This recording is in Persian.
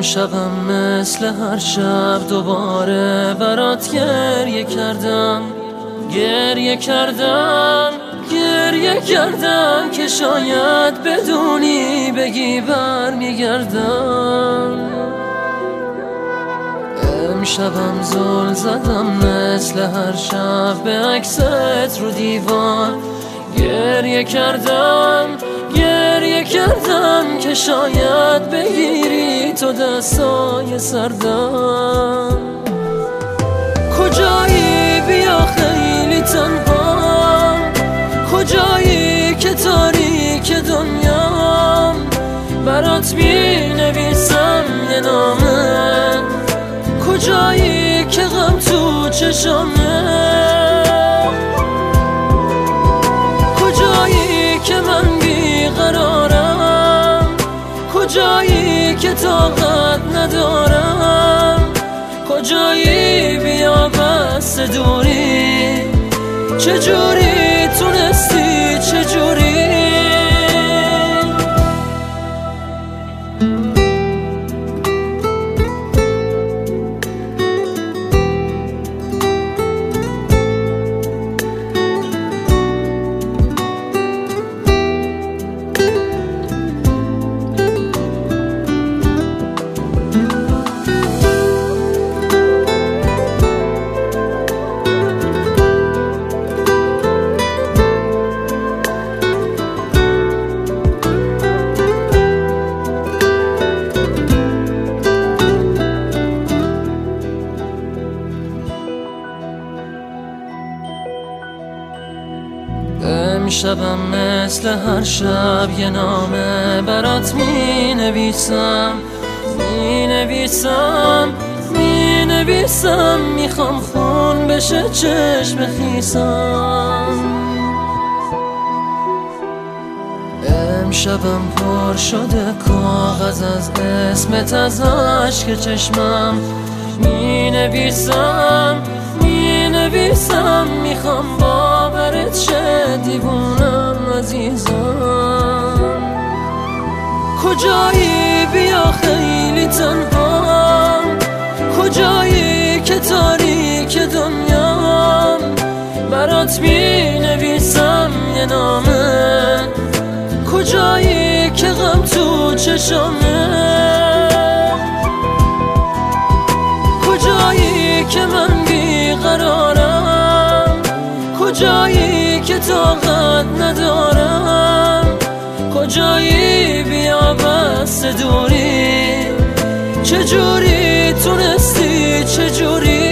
امشبم مثل هر شب دوباره برات گریه کردم، گریه کردم، گریه کردم که شاید بدونی بگی برمیگردم. امشبم زل زدم مثل هر شب به عکست رو دیوار، گریه کردم، گریه کردم که شاید بگیری تو دستای سردم. کجایی بیا خیلی تنها، کجایی که تاریک دنیام، برات می نویسم یه نامه، کجایی که غم تو چشامه، کجایی که من بیقرارم، کجایی که طاقت ندارم، کجایی بیا بس دوری، چجوری تونستی چجوری. امشبم مثل هر شب یه نامه برات می نویسم، می نویسم، می نویسم، میخوام خون بشه چشم خیسم. امشبم پر شده کاغذ از اسمت، از عشق چشمم می نویسم، می نویسم، میخوام باورت شه دیوونم عزیزم. کجایی بیا خیلی تنها، کجایی که تاریک دنیام، برات می نویسم یه نامه، کجایی که غم تو چشامه، کجایی که من بیقرارم، کجایی که طاقت ندارم، کجایی بیا بس دوری، چجوری تونستی چجوری.